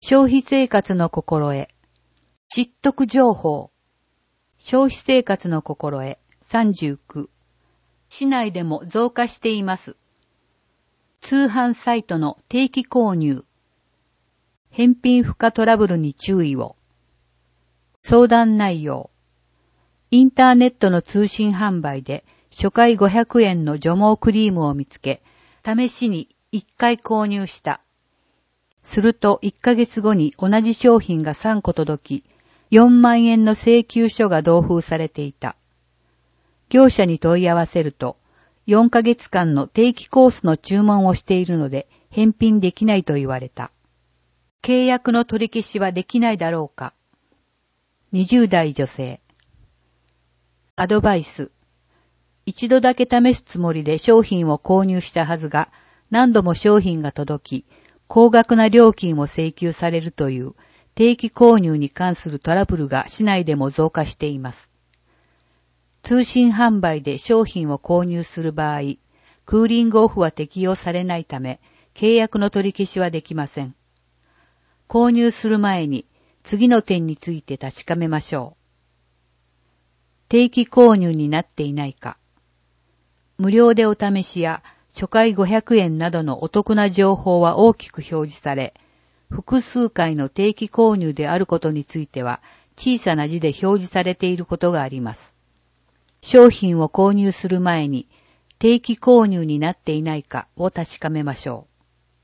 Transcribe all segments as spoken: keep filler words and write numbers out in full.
消費生活の心得。知得情報。消費生活の心得。さんじゅうきゅう。市内でも増加しています。通販サイトの定期購入。返品不可トラブルに注意を。相談内容。インターネットの通信販売で初回ごひゃくえんの除毛クリームを見つけ、試しにいっかい購入した。するといっかげつごに同じ商品がさんこ届き、よんまんえんの請求書が同封されていた。業者に問い合わせると、よんかげつかんの定期コースの注文をしているので返品できないと言われた。契約の取り消しはできないだろうか。にじゅうだい女性。アドバイス。一度だけ試すつもりで商品を購入したはずが、何度も商品が届き、高額な料金を請求されるという定期購入に関するトラブルが市内でも増加しています。通信販売で商品を購入する場合、クーリングオフは適用されないため、契約の取り消しはできません。購入する前に次の点について確かめましょう。定期購入になっていないか。無料でお試しや初回ごひゃくえんなどのお得な情報は大きく表示され、複数回の定期購入であることについては小さな字で表示されていることがあります。商品を購入する前に定期購入になっていないかを確かめましょう。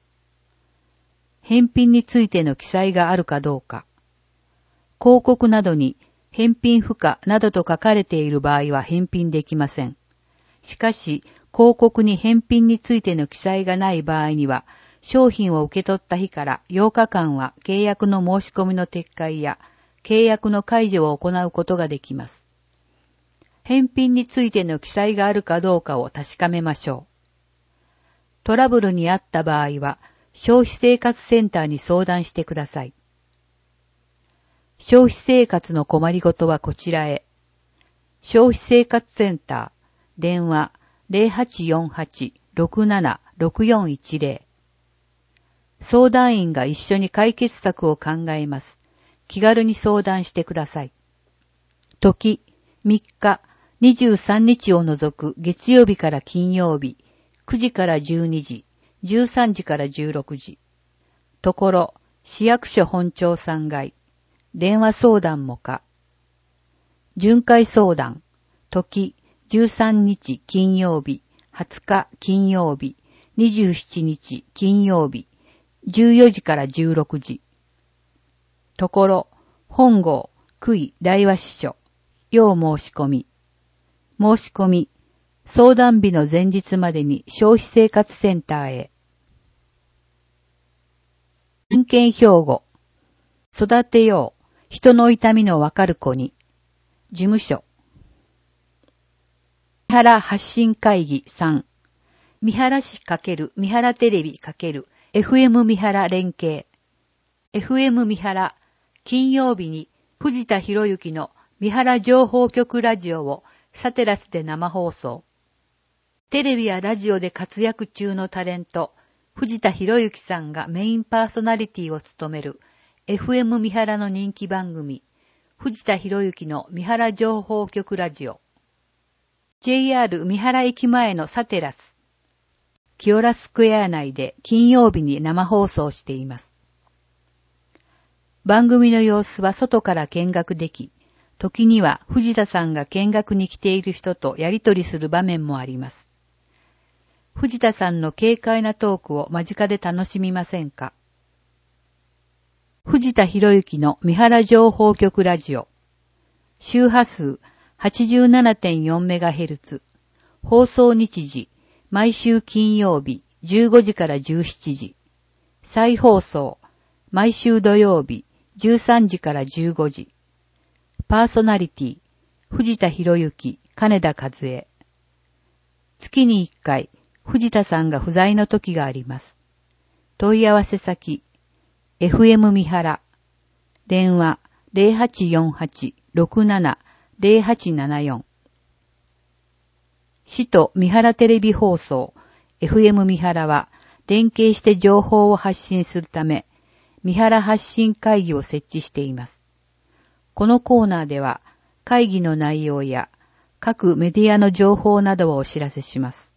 返品についての記載があるかどうか。広告などに返品不可などと書かれている場合は返品できません。しかし、広告に返品についての記載がない場合には、商品を受け取った日からようかかんは契約の申し込みの撤回や契約の解除を行うことができます。返品についての記載があるかどうかを確かめましょう。トラブルにあった場合は、消費生活センターに相談してください。消費生活の困りごとはこちらへ。消費生活センター、電話 ゼロはちよんはち ろくなな ろくよんいちゼロ。相談員が一緒に解決策を考えます。気軽に相談してください。時、みっか、にじゅうさんにちを除く月曜日から金曜日、くじからじゅうにじ、じゅうさんじからじゅうろくじ。ところ、市役所本庁さんがい。電話相談も可。巡回相談。時、じゅうさんにち金曜日、はつか金曜日、にじゅうしちにち金曜日、じゅうよじからじゅうろくじ。ところ、本郷、区井大和支所、要申し込み。申し込み、相談日の前日までに消費生活センターへ。人権標語。育てよう。人の痛みのわかる子に。事務所。三原発信会議さん。三原市×三原テレビ×エフエム 三原連携。エフエム 三原、金曜日に藤田博之の三原情報局ラジオをサテラスで生放送。テレビやラジオで活躍中のタレント、藤田博之さんがメインパーソナリティを務める エフエム 三原の人気番組、藤田博之の三原情報局ラジオ。ジェイアール 三原駅前のサテラス。キオラスクエア内で金曜日に生放送しています。番組の様子は外から見学でき、時には藤田さんが見学に来ている人とやりとりする場面もあります。藤田さんの軽快なトークを間近で楽しみませんか？藤田博之の三原情報局ラジオ。周波数 はちじゅうななてんよんメガヘルツ。放送日時、毎週金曜日じゅうごじからじゅうしちじ。再放送、毎週土曜日じゅうさんじからじゅうごじ。パーソナリティ、藤田博之、金田和恵。月にいっかい、藤田さんが不在の時があります。問い合わせ先、エフエム 三原。電話 ゼロはちよんはち ろくなな ゼロはちななよん。市と三原テレビ放送、エフエム 三原は連携して情報を発信するため、 三原発信会議を設置しています。このコーナーでは会議の内容や各メディアの情報などをお知らせします。